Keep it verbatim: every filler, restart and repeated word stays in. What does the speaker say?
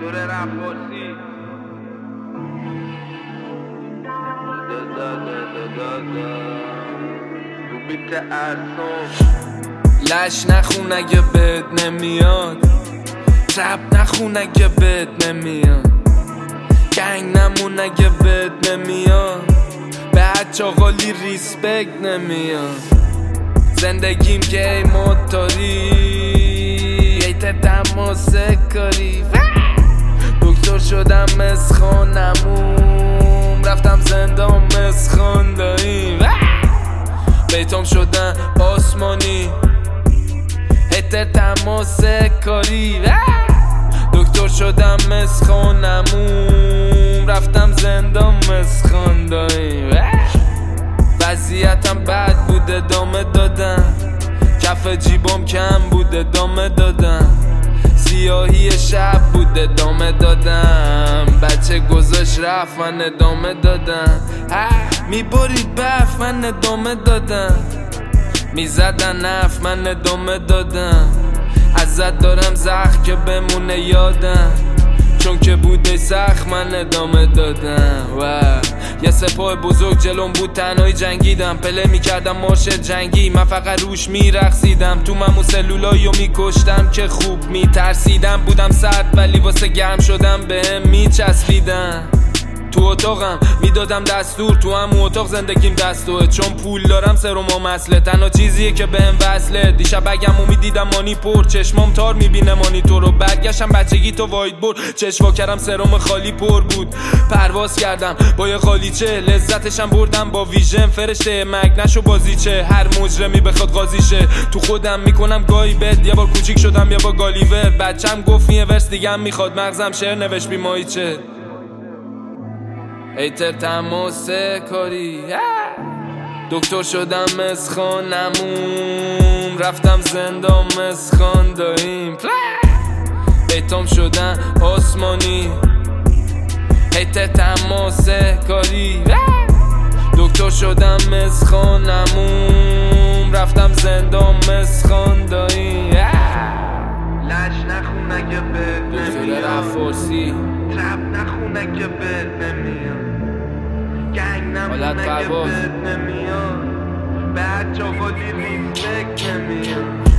دکتر رفاسی رو بیت ارسام لش نخون اگه بهت نمیاد، رب نخون اگه بهت نمیاد، گنگ نمون اگه بهت نمیاد، به هچ آقالی ریسپکت نمیاد. زندگیم که ای موتوری ایت تماسه کاری، دکتر شدم مسخان نموم، رفتم زندان مسخان داییم، بیتام شدن آسمانی ایت تماسه کاری، دکتر شدم مسخان نموم، رفتم زندان مسخان داییم. وضعیتم بد بود ادامه دادم، کف جیبم کم بود ادامه دادم، سیاهی شب بود ادامه دادم، بچه گذاشت رفت من ادامه دادم، میبرید برف من ادامه دادم، میزدن نف من ادامه دادم، ازت دارم زخم که بمونه یادم، چون که بوده سخت من ادامه دادم. و یه سپاه بزرگ جلوم بود تنهایی جنگیدم، پله میکردم مارش جنگی، من فقط روش میرقصیدم، تو ممو سلولاییو میکشتم که خوب میترسیدم، بودم سرد ولی واسه گرم شدم بهم میچسبیدم، تو اتاقم میدادم دستور، تو هم اتاق زندگیم دستوه، چون پول دارم سرم و مسله، تنها چیزیه که بهم وصله. دیشب بگم و میدیدم مانی پر، چشمام تار میبینه مانی تو رو، برگشتم بچگی تو واید برد، چشوا کردم سرم خالی پر بود، پرواز کردم با یه خالیچه، لذتشم بردم با ویژن، فرشته مگنشو بازیچه، هر مجرمی بخواد قاضیشه، تو خودم میکنم گاهی بد، یه بار کوچیک شدم یه بار گالیور، بچم گفت یه ورس دیگه میخواد، مغزم شعر نوشت بی ماهیچه، ایتر تماسه کاری، دکتر شدم مسخان نموم، رفتم زندان مسخان داییم، بیتام شدن آسمانی ایتر تماسه کاری، دکتر شدم مسخان نموم، رفتم زندان مسخان داییم. لش نخون اگه بهت نمیاد، دکتر رفاسی رب نخون اگه بهت نمیاد، گنگ نمون حالت اگه پرواز بهت نمیاد، به هچ آقالی ریسپکت نمیاد.